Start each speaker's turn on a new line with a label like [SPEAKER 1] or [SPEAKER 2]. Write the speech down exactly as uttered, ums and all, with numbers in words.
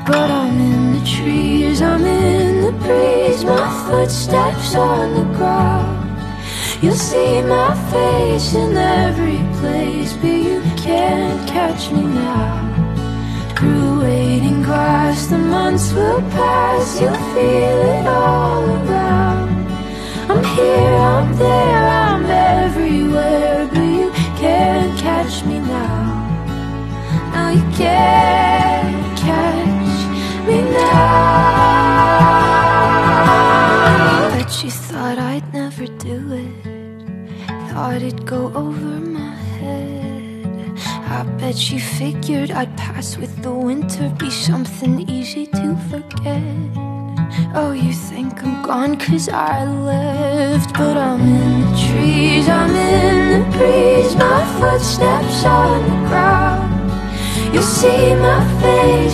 [SPEAKER 1] but I'm in the trees, I'm in the breeze. My footsteps on the ground. You'll see my face in every place, but you can't catch me now. Through waiting grass, the months will pass. You'll feel it all around. I'm here, I'm there, I'm everywhere, but you can't catch me now. No, you can't catch me now. Bet you thought I'd never do it, thought it'd go over my head. I bet you figured I'd pass with the winter, be something easy to forget. Oh, you think I'm gone cause I left, but I'm in the trees, I'm in the breeze. My footsteps on the ground. You'll see my face